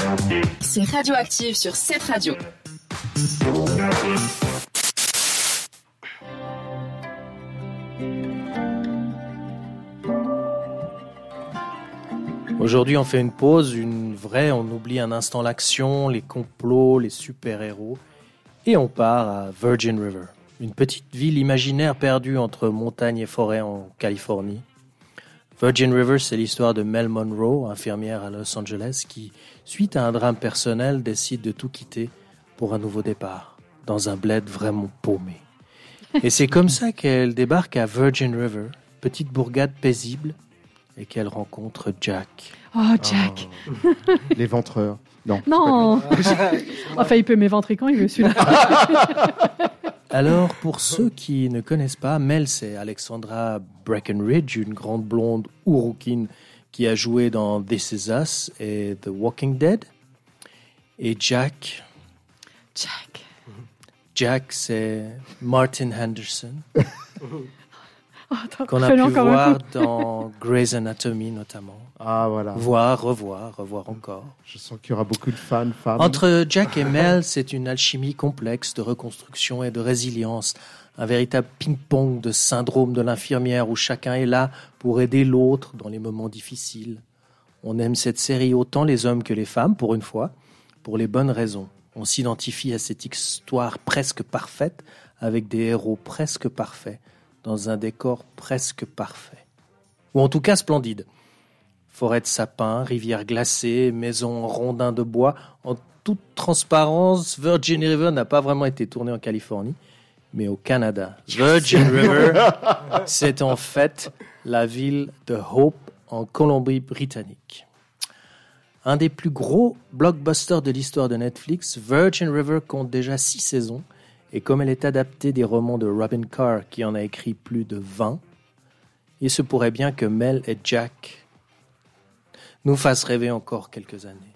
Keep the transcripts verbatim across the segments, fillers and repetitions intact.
C'est Radioactive sur cette radio. Aujourd'hui, on fait une pause, une vraie, on oublie un instant l'action, les complots, les super-héros, et on part à Virgin River, une petite ville imaginaire perdue entre montagnes et forêts en Californie. Virgin River, c'est l'histoire de Mel Monroe, infirmière à Los Angeles, qui, suite à un drame personnel, décide de tout quitter pour un nouveau départ, dans un bled vraiment paumé. Et c'est comme ça qu'elle débarque à Virgin River, petite bourgade paisible, et qu'elle rencontre Jack. Oh, Jack. Oh. L'éventreur. Non. Non. Enfin, il peut m'éventrer quand il veut, celui-là. Alors, pour ceux qui ne connaissent pas, Mel, c'est Alexandra Breckenridge, une grande blonde ourouquine qui a joué dans This Is Us et The Walking Dead. Et Jack... Jack. Jack, c'est Martin Henderson. Oh, attends, qu'on a fais-le pu encore un voir coup. dans Grey's Anatomy notamment. Ah, voilà. Voir, revoir, revoir encore. Je sens qu'il y aura beaucoup de fans, femmes. Entre Jack et Mel, c'est une alchimie complexe de reconstruction et de résilience. Un véritable ping-pong de syndrome de l'infirmière où chacun est là pour aider l'autre dans les moments difficiles. On aime cette série autant les hommes que les femmes, pour une fois, pour les bonnes raisons. On s'identifie à cette histoire presque parfaite, avec des héros presque parfaits, dans un décor presque parfait. Ou en tout cas splendide. Forêt de sapins, rivière glacée, maison en rondins de bois. En toute transparence, Virgin River n'a pas vraiment été tournée en Californie, mais au Canada. Virgin River, c'est en fait la ville de Hope en Colombie-Britannique. Un des plus gros blockbusters de l'histoire de Netflix, Virgin River compte déjà six saisons. Et comme elle est adaptée des romans de Robin Carr, qui en a écrit plus de vingt, il se pourrait bien que Mel et Jack nous fassent rêver encore quelques années.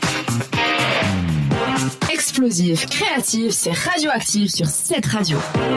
Explosif, créatif, c'est Radioactive sur cette radio.